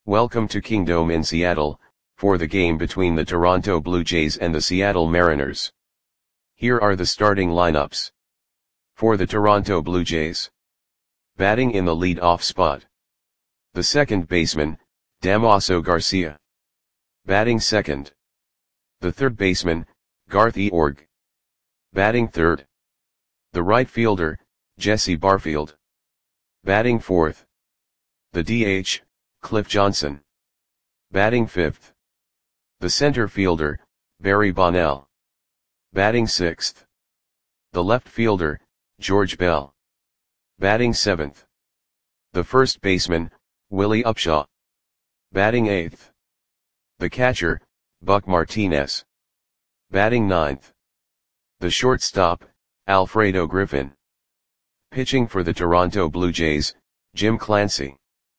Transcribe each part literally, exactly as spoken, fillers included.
Welcome to Kingdome in Seattle, for the game between the Toronto Blue Jays and the Seattle Mariners. Here are the starting lineups. For the Toronto Blue Jays. Batting in the lead-off spot. The second baseman, Damaso Garcia. Batting second. The third baseman, Garth Eorg. Batting third. The right fielder, Jesse Barfield. Batting fourth. The D H, Cliff Johnson. Batting fifth. The center fielder, Barry Bonnell. Batting sixth. The left fielder, George Bell. Batting seventh. The first baseman, Willie Upshaw. Batting eighth. The catcher, Buck Martinez. Batting ninth. The shortstop, Alfredo Griffin. Pitching for the Toronto Blue Jays, Jim Clancy.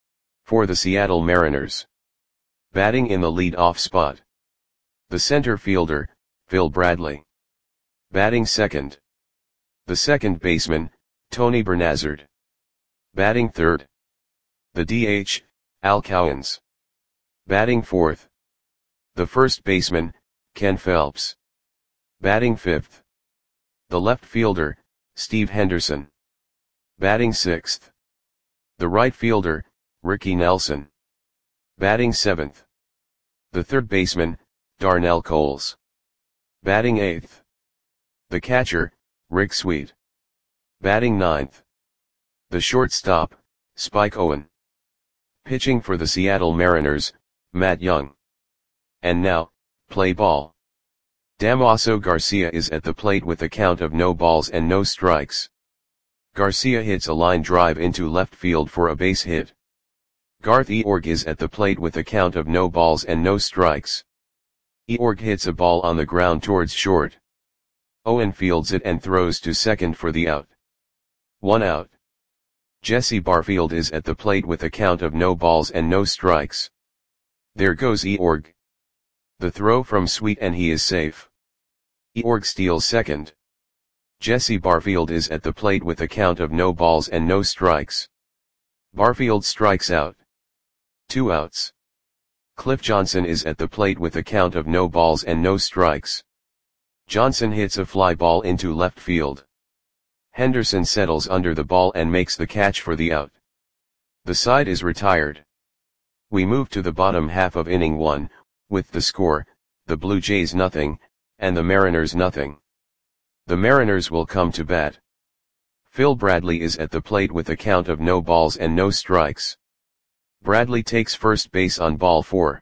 For the Seattle Mariners. Batting in the lead-off spot. The center fielder, Phil Bradley. Batting second. The second baseman, Tony Bernazard. Batting third. The D H, Al Cowens. Batting fourth. The first baseman, Ken Phelps. Batting fifth. The left fielder, Steve Henderson. Batting sixth. The right fielder, Ricky Nelson. Batting seventh. The third baseman, Darnell Coles. Batting eighth. The catcher, Rick Sweet. Batting ninth. The shortstop, Spike Owen. Pitching for the Seattle Mariners, Matt Young. And now, play ball. Damaso Garcia is at the plate with a count of no balls and no strikes. Garcia hits a line drive into left field for a base hit. Garth Eorg is at the plate with a count of no balls and no strikes. Eorg hits a ball on the ground towards short. Owen fields it and throws to second for the out. One out. Jesse Barfield is at the plate with a count of no balls and no strikes. There goes Eorg. The throw from Sweet and he is safe. Eorg steals second. Jesse Barfield is at the plate with a count of no balls and no strikes. Barfield strikes out. Two outs. Cliff Johnson is at the plate with a count of no balls and no strikes. Johnson hits a fly ball into left field. Henderson settles under the ball and makes the catch for the out. The side is retired. We move to the bottom half of inning one, with the score, the Blue Jays nothing, and the Mariners nothing. The Mariners will come to bat. Phil Bradley is at the plate with a count of no balls and no strikes. Bradley takes first base on ball four.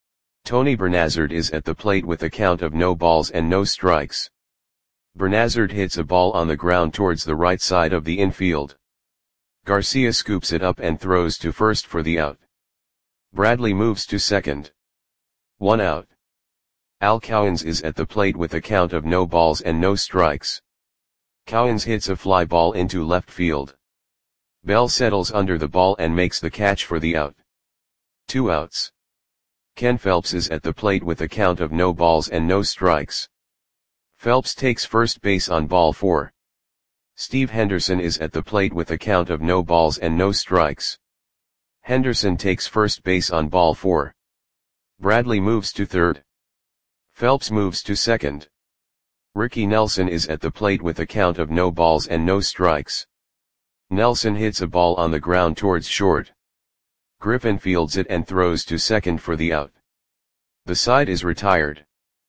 Tony Bernazard is at the plate with a count of no balls and no strikes. Bernazard hits a ball on the ground towards the right side of the infield. Garcia scoops it up and throws to first for the out. Bradley moves to second. One out. Al Cowens is at the plate with a count of no balls and no strikes. Cowens hits a fly ball into left field. Bell settles under the ball and makes the catch for the out. Two outs. Ken Phelps is at the plate with a count of no balls and no strikes. Phelps takes first base on ball four. Steve Henderson is at the plate with a count of no balls and no strikes. Henderson takes first base on ball four. Bradley moves to third. Phelps moves to second. Ricky Nelson is at the plate with a count of no balls and no strikes. Nelson hits a ball on the ground towards short. Griffin fields it and throws to second for the out. The side is retired.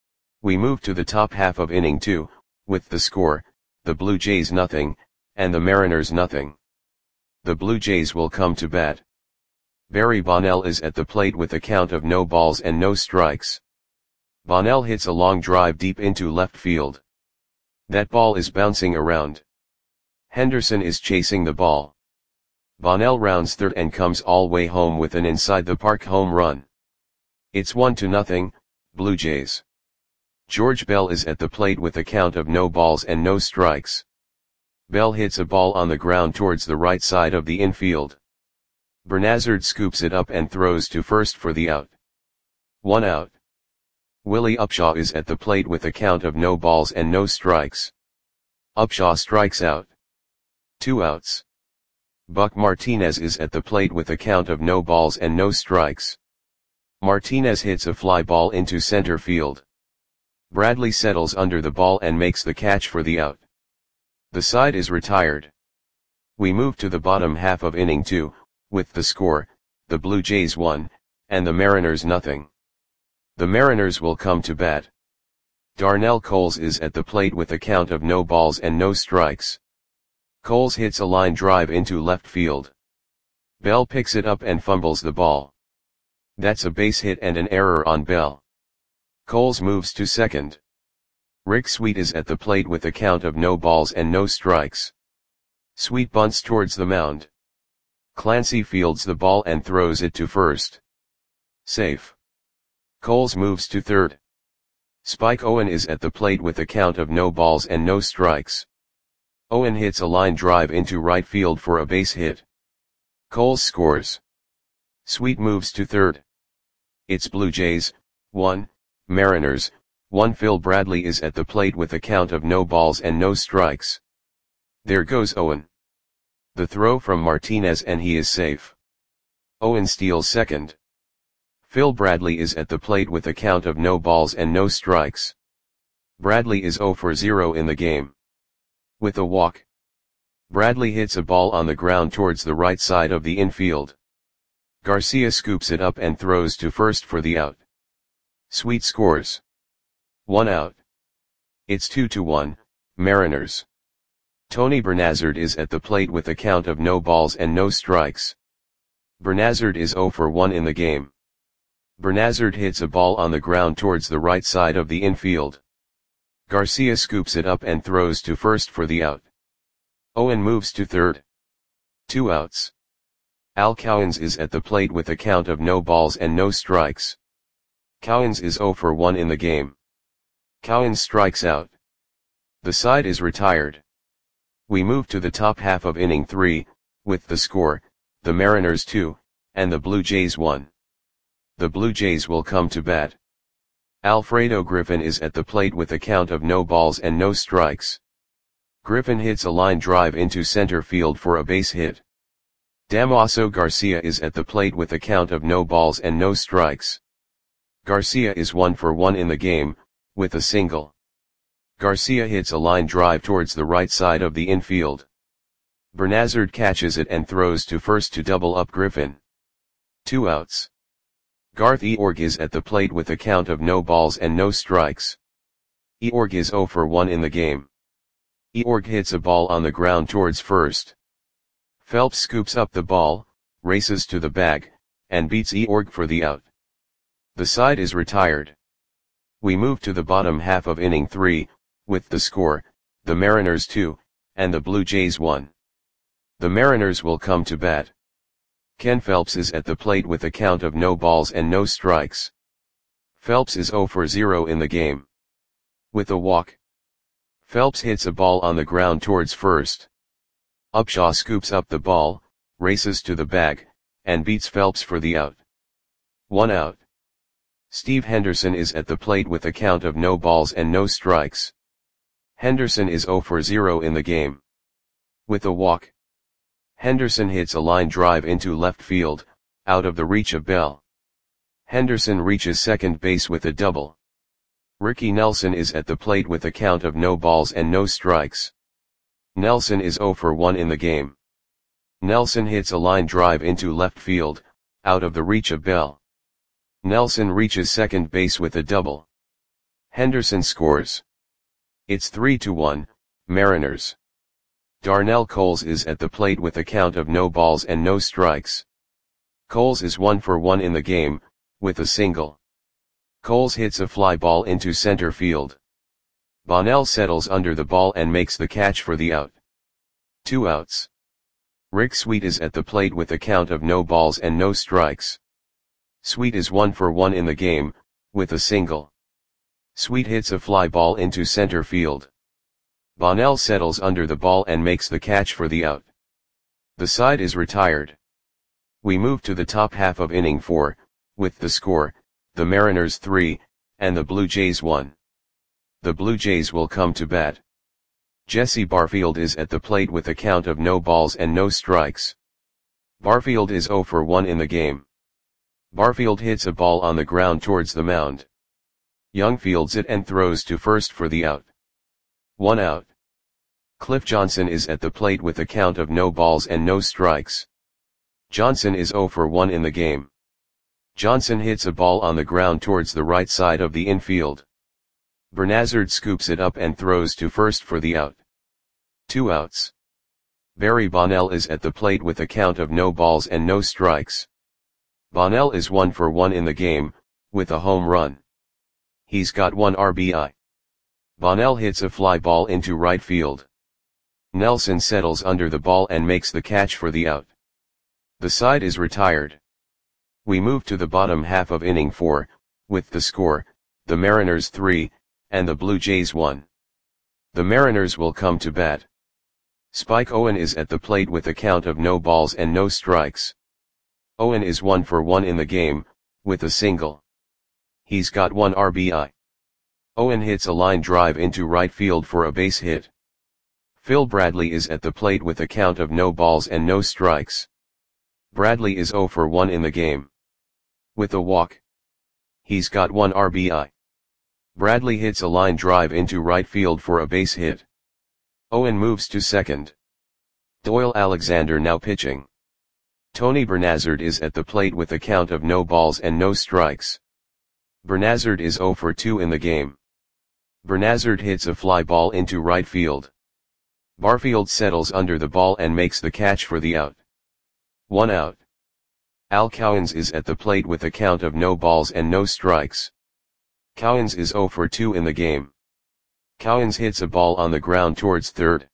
We move to the top half of inning two, with the score, the Blue Jays nothing, and the Mariners nothing. The Blue Jays will come to bat. Barry Bonnell is at the plate with a count of no balls and no strikes. Bonnell hits a long drive deep into left field. That ball is bouncing around. Henderson is chasing the ball. Bonnell rounds third and comes all way home with an inside-the-park home run. It's one to nothing, Blue Jays. George Bell is at the plate with a count of no balls and no strikes. Bell hits a ball on the ground towards the right side of the infield. Bernazard scoops it up and throws to first for the out. One out. Willie Upshaw is at the plate with a count of no balls and no strikes. Upshaw strikes out. Two outs. Buck Martinez is at the plate with a count of no balls and no strikes. Martinez hits a fly ball into center field. Bradley settles under the ball and makes the catch for the out. The side is retired. We move to the bottom half of inning two, with the score, the Blue Jays one, and the Mariners nothing. The Mariners will come to bat. Darnell Coles is at the plate with a count of no balls and no strikes. Coles hits a line drive into left field. Bell picks it up and fumbles the ball. That's a base hit and an error on Bell. Coles moves to second. Rick Sweet is at the plate with a count of no balls and no strikes. Sweet bunts towards the mound. Clancy fields the ball and throws it to first. Safe. Coles moves to third. Spike Owen is at the plate with a count of no balls and no strikes. Owen hits a line drive into right field for a base hit. Coles scores. Sweet moves to third. It's Blue Jays, one, Mariners, one. Phil Bradley is at the plate with a count of no balls and no strikes. There goes Owen. The throw from Martinez and he is safe. Owen steals second. Phil Bradley is at the plate with a count of no balls and no strikes. Bradley is zero for zero in the game. With a walk. Bradley hits a ball on the ground towards the right side of the infield. Garcia scoops it up and throws to first for the out. Sweet scores. One out. It's two to one, Mariners. Tony Bernazard is at the plate with a count of no balls and no strikes. Bernazard is zero for one in the game. Bernazard hits a ball on the ground towards the right side of the infield. Garcia scoops it up and throws to first for the out. Owen moves to third. Two outs. Al Cowens is at the plate with a count of no balls and no strikes. Cowens is zero for one in the game. Cowens strikes out. The side is retired. We move to the top half of inning three, with the score, the Mariners two, and the Blue Jays one. The Blue Jays will come to bat. Alfredo Griffin is at the plate with a count of no balls and no strikes. Griffin hits a line drive into center field for a base hit. Damaso Garcia is at the plate with a count of no balls and no strikes. Garcia is one for one in the game, with a single. Garcia hits a line drive towards the right side of the infield. Bernazard catches it and throws to first to double up Griffin. Two outs. Garth Eorg is at the plate with a count of no balls and no strikes. Eorg is zero for one in the game. Eorg hits a ball on the ground towards first. Phelps scoops up the ball, races to the bag, and beats Eorg for the out. The side is retired. We move to the bottom half of inning three, with the score, the Mariners two, and the Blue Jays one. The Mariners will come to bat. Ken Phelps is at the plate with a count of no balls and no strikes. Phelps is zero for zero in the game. With a walk. Phelps hits a ball on the ground towards first. Upshaw scoops up the ball, races to the bag, and beats Phelps for the out. One out. Steve Henderson is at the plate with a count of no balls and no strikes. Henderson is zero for zero in the game. With a walk. Henderson hits a line drive into left field, out of the reach of Bell. Henderson reaches second base with a double. Ricky Nelson is at the plate with a count of no balls and no strikes. Nelson is zero for one in the game. Nelson hits a line drive into left field, out of the reach of Bell. Nelson reaches second base with a double. Henderson scores. It's three to one, Mariners. Darnell Coles is at the plate with a count of no balls and no strikes. Coles is one for one in the game, with a single. Coles hits a fly ball into center field. Bonnell settles under the ball and makes the catch for the out. Two outs. Rick Sweet is at the plate with a count of no balls and no strikes. Sweet is one for one in the game, with a single. Sweet hits a fly ball into center field. Bonnell settles under the ball and makes the catch for the out. The side is retired. We move to the top half of inning four, with the score, the Mariners three, and the Blue Jays one. The Blue Jays will come to bat. Jesse Barfield is at the plate with a count of no balls and no strikes. Barfield is zero for one in the game. Barfield hits a ball on the ground towards the mound. Young fields it and throws to first for the out. One out. Cliff Johnson is at the plate with a count of no balls and no strikes. Johnson is oh for one in the game. Johnson hits a ball on the ground towards the right side of the infield. Bernazard scoops it up and throws to first for the out. Two outs. Barry Bonnell is at the plate with a count of no balls and no strikes. Bonnell is one for one in the game, with a home run. He's got one R B I. Bonnell hits a fly ball into right field. Nelson settles under the ball and makes the catch for the out. The side is retired. We move to the bottom half of inning four, with the score, the Mariners three, and the Blue Jays one. The Mariners will come to bat. Spike Owen is at the plate with a count of no balls and no strikes. Owen is one for one in the game, with a single. He's got one R B I. Owen hits a line drive into right field for a base hit. Phil Bradley is at the plate with a count of no balls and no strikes. Bradley is oh for one in the game. With a walk. He's got one R B I. Bradley hits a line drive into right field for a base hit. Owen moves to second. Doyle Alexander now pitching. Tony Bernazard is at the plate with a count of no balls and no strikes. Bernazard is oh for two in the game. Bernazard hits a fly ball into right field. Barfield settles under the ball and makes the catch for the out. One out. Al Cowens is at the plate with a count of no balls and no strikes. Cowens is oh for two in the game. Cowens hits a ball on the ground towards third.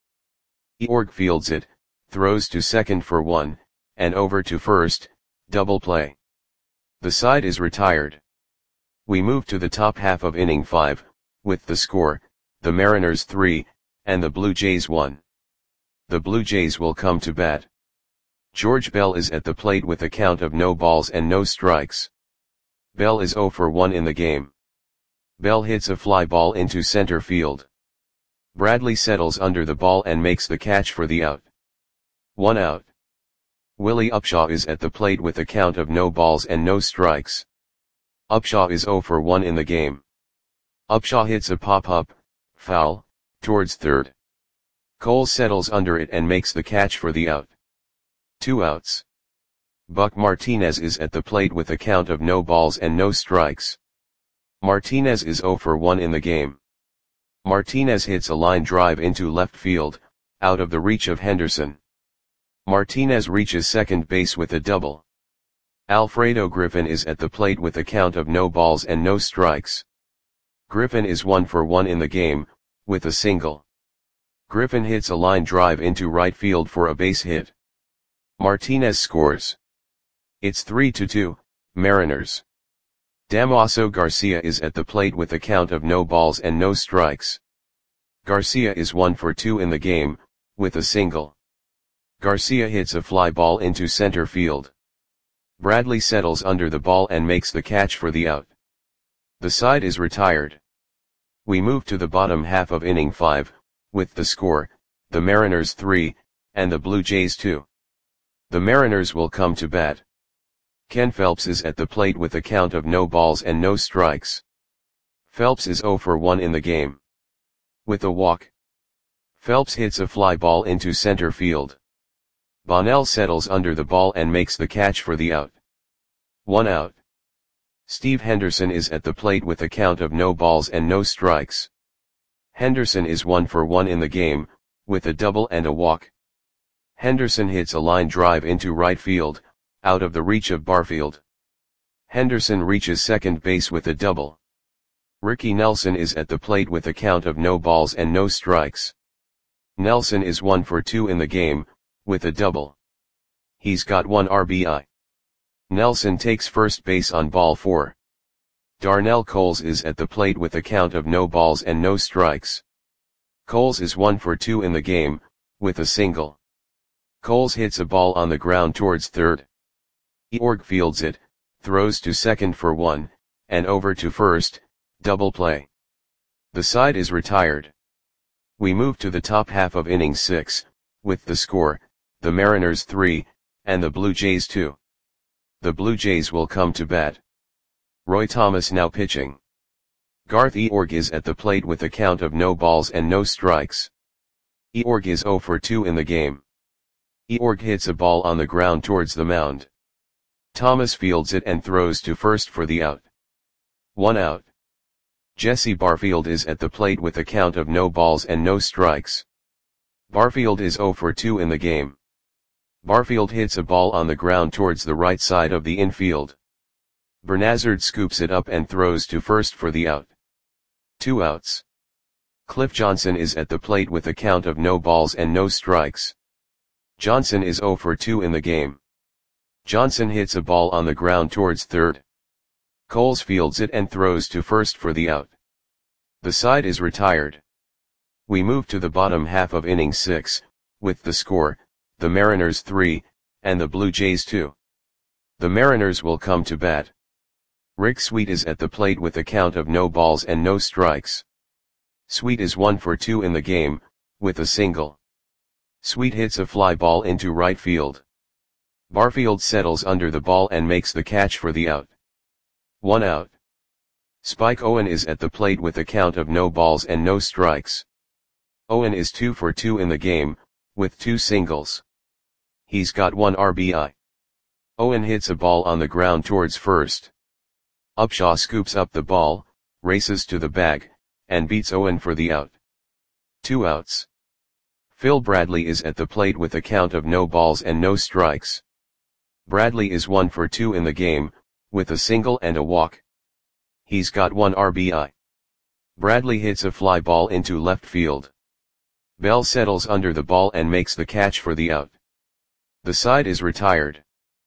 Eorg fields it, throws to second for one, and over to first, double play. The side is retired. We move to the top half of inning five, with the score, the Mariners three, and the Blue Jays one. The Blue Jays will come to bat. George Bell is at the plate with a count of no balls and no strikes. Bell is oh for one in the game. Bell hits a fly ball into center field. Bradley settles under the ball and makes the catch for the out. One out. Willie Upshaw is at the plate with a count of no balls and no strikes. Upshaw is oh for one in the game. Upshaw hits a pop-up, foul, towards third. Cole settles under it and makes the catch for the out. Two outs. Buck Martinez is at the plate with a count of no balls and no strikes. Martinez is oh for one in the game. Martinez hits a line drive into left field, out of the reach of Henderson. Martinez reaches second base with a double. Alfredo Griffin is at the plate with a count of no balls and no strikes. Griffin is one for one in the game, with a single. Griffin hits a line drive into right field for a base hit. Martinez scores. It's three to two, Mariners. Damaso Garcia is at the plate with a count of no balls and no strikes. Garcia is one for two in the game, with a single. Garcia hits a fly ball into center field. Bradley settles under the ball and makes the catch for the out. The side is retired. We move to the bottom half of inning five, with the score, the Mariners three, and the Blue Jays two. The Mariners will come to bat. Ken Phelps is at the plate with a count of no balls and no strikes. Phelps is oh for one in the game. With a walk. Phelps hits a fly ball into center field. Bonnell settles under the ball and makes the catch for the out. One out. Steve Henderson is at the plate with a count of no balls and no strikes. Henderson is one for one in the game, with a double and a walk. Henderson hits a line drive into right field, out of the reach of Barfield. Henderson reaches second base with a double. Ricky Nelson is at the plate with a count of no balls and no strikes. Nelson is one for two in the game, with a double. He's got one R B I. Nelson takes first base on ball four. Darnell Coles is at the plate with a count of no balls and no strikes. Coles is one for two in the game, with a single. Coles hits a ball on the ground towards third. Eorg fields it, throws to second for one, and over to first, double play. The side is retired. We move to the top half of inning six, with the score, the Mariners three, and the Blue Jays two. The Blue Jays will come to bat. Roy Thomas now pitching. Garth Eorg is at the plate with a count of no balls and no strikes. Eorg is oh for two in the game. Eorg hits a ball on the ground towards the mound. Thomas fields it and throws to first for the out. One out. Jesse Barfield is at the plate with a count of no balls and no strikes. Barfield is oh for two in the game. Barfield hits a ball on the ground towards the right side of the infield. Bernazard scoops it up and throws to first for the out. Two outs. Cliff Johnson is at the plate with a count of no balls and no strikes. Johnson is oh for two in the game. Johnson hits a ball on the ground towards third. Coles fields it and throws to first for the out. The side is retired. We move to the bottom half of inning six, with the score, the Mariners three, and the Blue Jays two. The Mariners will come to bat. Rick Sweet is at the plate with a count of no balls and no strikes. Sweet is one for two in the game, with a single. Sweet hits a fly ball into right field. Barfield settles under the ball and makes the catch for the out. One out. Spike Owen is at the plate with a count of no balls and no strikes. Owen is two for two in the game, with two singles. He's got one R B I. Owen hits a ball on the ground towards first. Upshaw scoops up the ball, races to the bag, and beats Owen for the out. Two outs. Phil Bradley is at the plate with a count of no balls and no strikes. Bradley is one for two in the game, with a single and a walk. He's got one R B I. Bradley hits a fly ball into left field. Bell settles under the ball and makes the catch for the out. The side is retired.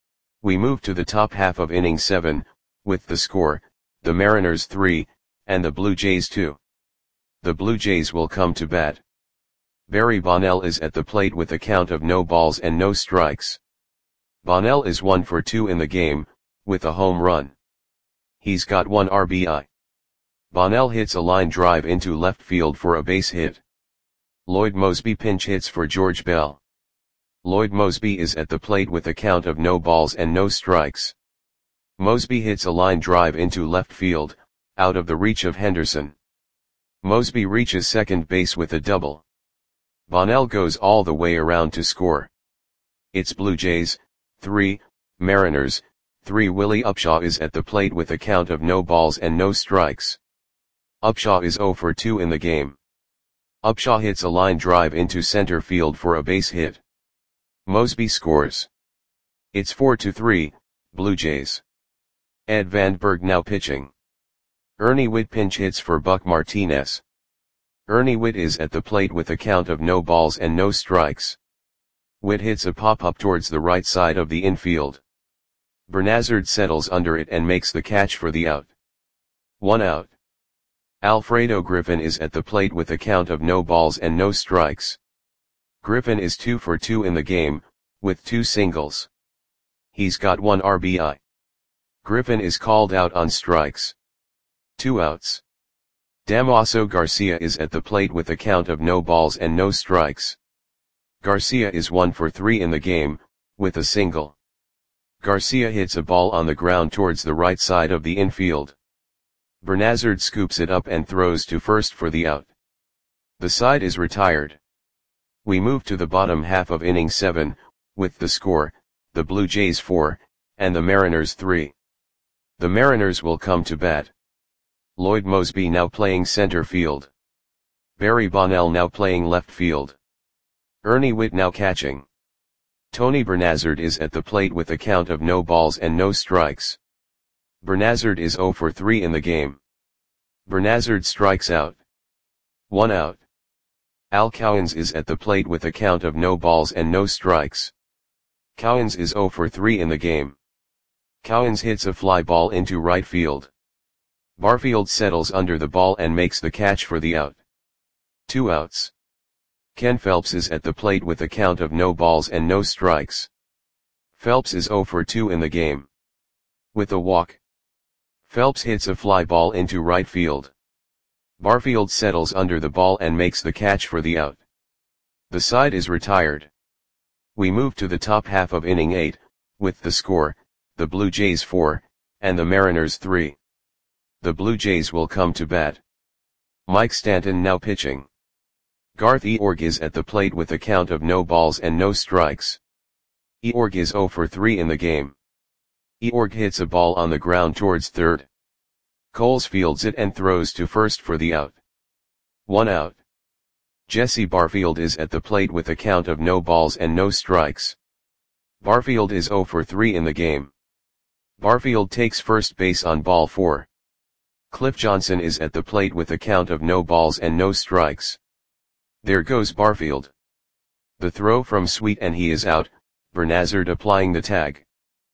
We move to the top half of inning seven, with the score, the Mariners three, and the Blue Jays two. The Blue Jays will come to bat. Barry Bonnell is at the plate with a count of no balls and no strikes. Bonnell is one for two in the game, with a home run. He's got one R B I. Bonnell hits a line drive into left field for a base hit. Lloyd Mosby pinch hits for George Bell. Lloyd Mosby is at the plate with a count of no balls and no strikes. Mosby hits a line drive into left field, out of the reach of Henderson. Mosby reaches second base with a double. Bonnell goes all the way around to score. It's Blue Jays, three, Mariners, three. Willie Upshaw is at the plate with a count of no balls and no strikes. Upshaw is oh for two in the game. Upshaw hits a line drive into center field for a base hit. Mosby scores. It's four to three, Blue Jays. Ed Vandenberg now pitching. Ernie Whitt pinch hits for Buck Martinez. Ernie Whitt is at the plate with a count of no balls and no strikes. Whitt hits a pop-up towards the right side of the infield. Bernazard settles under it and makes the catch for the out. One out. Alfredo Griffin is at the plate with a count of no balls and no strikes. Griffin is two for two in the game, with two singles. He's got one R B I. Griffin is called out on strikes. Two outs. Damaso Garcia is at the plate with a count of no balls and no strikes. Garcia is one for three in the game, with a single. Garcia hits a ball on the ground towards the right side of the infield. Bernazard scoops it up and throws to first for the out. The side is retired. We move to the bottom half of inning seven, with the score, the Blue Jays four, and the Mariners three. The Mariners will come to bat. Lloyd Mosby now playing center field. Barry Bonnell now playing left field. Ernie Whitt now catching. Tony Bernazard is at the plate with a count of no balls and no strikes. Bernazard is oh for three in the game. Bernazard strikes out. One out. Al Cowens is at the plate with a count of no balls and no strikes. Cowens is oh for three in the game. Cowens hits a fly ball into right field. Barfield settles under the ball and makes the catch for the out. Two outs. Ken Phelps is at the plate with a count of no balls and no strikes. Phelps is oh for two in the game. With a walk. Phelps hits a fly ball into right field. Barfield settles under the ball and makes the catch for the out. The side is retired. We move to the top half of inning eight, with the score, the Blue Jays four, and the Mariners three. The Blue Jays will come to bat. Mike Stanton now pitching. Garth Eorg is at the plate with a count of no balls and no strikes. Eorg is zero for three in the game. Eorg hits a ball on the ground towards third. Coles fields it and throws to first for the out. One out. Jesse Barfield is at the plate with a count of no balls and no strikes. Barfield is zero for three in the game. Barfield takes first base on ball four. Cliff Johnson is at the plate with a count of no balls and no strikes. There goes Barfield. The throw from Sweet and he is out, Bernazard applying the tag.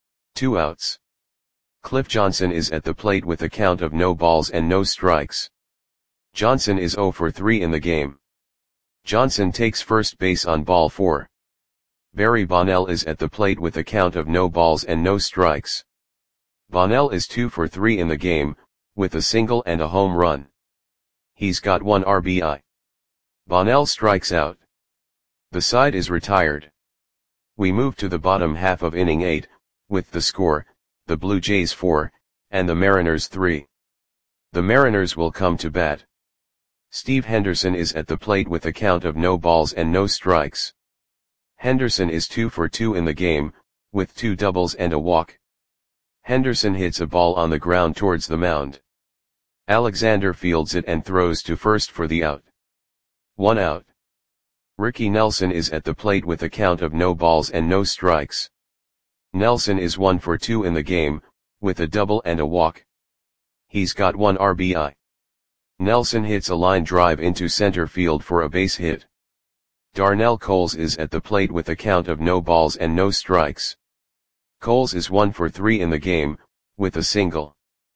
Two outs. Cliff Johnson is at the plate with a count of no balls and no strikes. Johnson is zero for three in the game. Johnson takes first base on ball four. Barry Bonnell is at the plate with a count of no balls and no strikes. Bonnell is two for three in the game, with a single and a home run. He's got one R B I. Bonnell strikes out. The side is retired. We move to the bottom half of inning eight, with the score, the Blue Jays four, and the Mariners three. The Mariners will come to bat. Steve Henderson is at the plate with a count of no balls and no strikes. Henderson is two for two in the game, with two doubles and a walk. Henderson hits a ball on the ground towards the mound. Alexander fields it and throws to first for the out. One out. Ricky Nelson is at the plate with a count of no balls and no strikes. Nelson is one for two in the game, with a double and a walk. He's got one R B I. Nelson hits a line drive into center field for a base hit. Darnell Coles is at the plate with a count of no balls and no strikes. Coles is one for three in the game, with a single.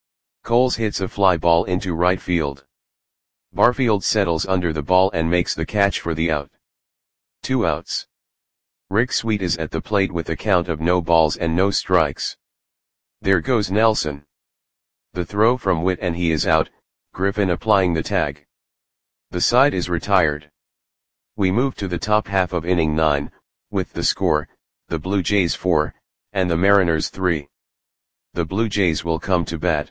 Coles hits a fly ball into right field. Barfield settles under the ball and makes the catch for the out. Two outs. Rick Sweet is at the plate with a count of no balls and no strikes. There goes Nelson. The throw from Witt and he is out, Griffin applying the tag. The side is retired. We move to the top half of inning nine, with the score, the Blue Jays four, and the Mariners three. The Blue Jays will come to bat.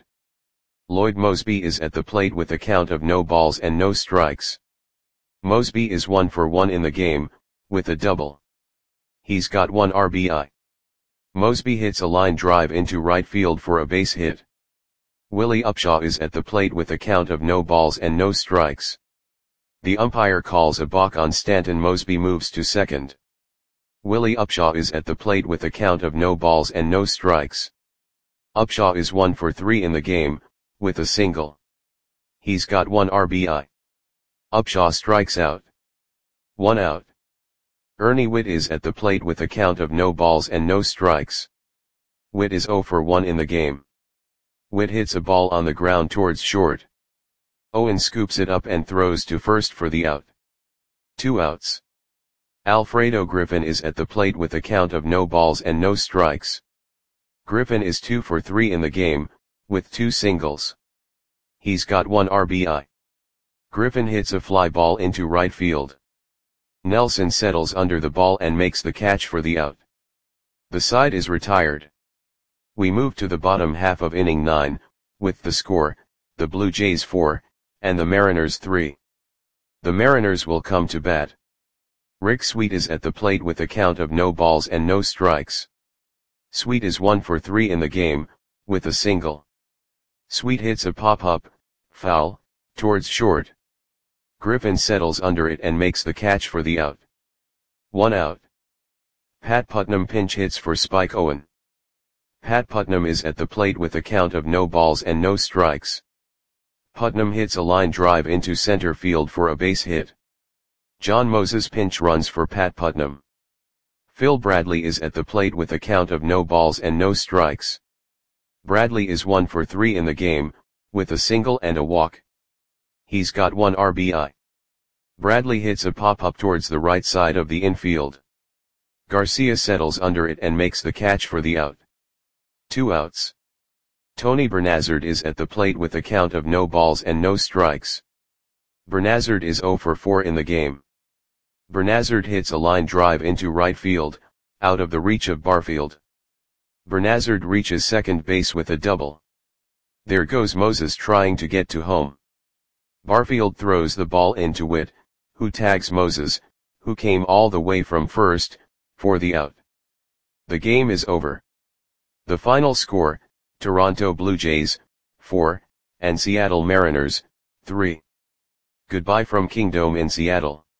Lloyd Moseby is at the plate with a count of no balls and no strikes. Moseby is one for one in the game, with a double. He's got one R B I. Moseby hits a line drive into right field for a base hit. Willie Upshaw is at the plate with a count of no balls and no strikes. The umpire calls a balk on Stanton. Moseby moves to second. Willie Upshaw is at the plate with a count of no balls and no strikes. Upshaw is one for three in the game, with a single. He's got one R B I. Upshaw strikes out. One out. Ernie Witt is at the plate with a count of no balls and no strikes. Witt is zero for one in the game. Witt hits a ball on the ground towards short. Owen scoops it up and throws to first for the out. Two outs. Alfredo Griffin is at the plate with a count of no balls and no strikes. Griffin is two for three in the game, with two singles. He's got one R B I. Griffin hits a fly ball into right field. Nelson settles under the ball and makes the catch for the out. The side is retired. We move to the bottom half of inning nine, with the score, the Blue Jays four, and the Mariners three. The Mariners will come to bat. Rick Sweet is at the plate with a count of no balls and no strikes. Sweet is one for three in the game, with a single. Sweet hits a pop-up, foul, towards short. Griffin settles under it and makes the catch for the out. One out. Pat Putnam pinch hits for Spike Owen. Pat Putnam is at the plate with a count of no balls and no strikes. Putnam hits a line drive into center field for a base hit. John Moses pinch runs for Pat Putnam. Phil Bradley is at the plate with a count of no balls and no strikes. Bradley is one for three in the game, with a single and a walk. He's got one R B I. Bradley hits a pop-up towards the right side of the infield. Garcia settles under it and makes the catch for the out. Two outs. Tony Bernazard is at the plate with a count of no balls and no strikes. Bernazard is zero for four in the game. Bernazard hits a line drive into right field, out of the reach of Barfield. Bernazard reaches second base with a double. There goes Moses trying to get to home. Barfield throws the ball into Witt, who tags Moses, who came all the way from first, for the out. The game is over. The final score, Toronto Blue Jays, four, and Seattle Mariners, three. Goodbye from Kingdome in Seattle.